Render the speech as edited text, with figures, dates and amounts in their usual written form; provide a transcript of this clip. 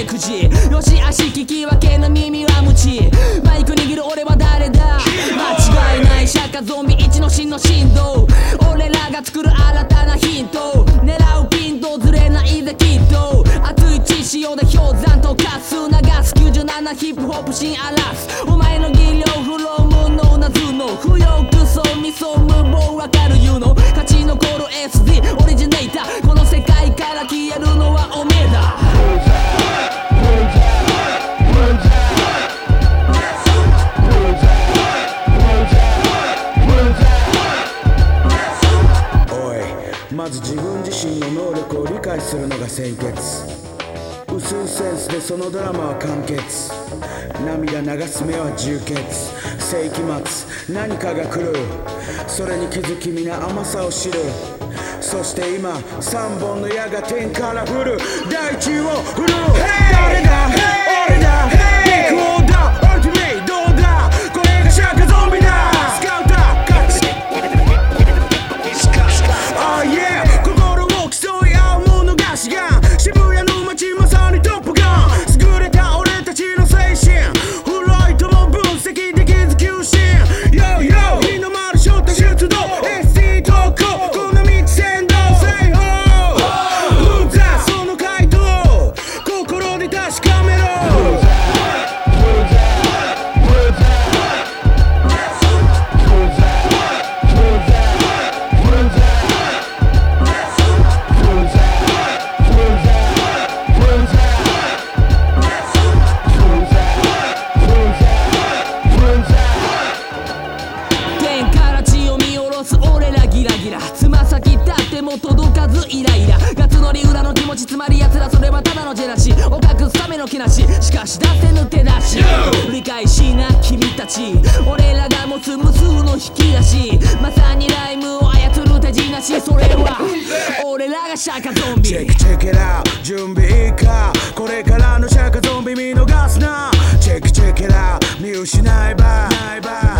くじよし足聞き分けの耳は無知マイク握る俺は誰だ間違いない釈迦ゾンビ一の真の振動俺らが作る新たなヒント狙うピントずれないぜきっと熱い血潮で氷山と化す流す97ヒップホップ新荒らすお前の技量フロー無能な頭脳不要クソ未曾無謀わかる言うの勝ち残る SD オリジネーターこの世界から消えるのはおめえだまず自分自身の能力を理解するのが先決薄いセンスでそのドラマは完結涙流す目は充血世紀末何かが来るそれに気づき皆甘さを知るそして今3本の矢が天から降る大地を振る誰だ俺だビッグオーダーアルティメイどうだこれがシャカゾンビだスカウター勝ちOh yeah 心を競い合う者がしが渋谷の街まさにトップガン優れた俺たちの精神フロイトも分析できず急進 Yo yo 日の丸ショット出動 SC 特攻この道先導 Say ho ルーザーその回答心で確かめろ俺らギラギラつま先立っても届かずイライラガツノリ裏の気持ちつまり奴らそれはただのジェラシーを隠すためのけなししかし出せぬ手出し理解しな君たち俺らが持つ無数の引き出しまさにライムを操る手品しそれは俺らがシャカゾンビチェックチェックイットアウト準備いいかこれからのシャカゾンビ見逃すなチェックチェックイットアウト見失えば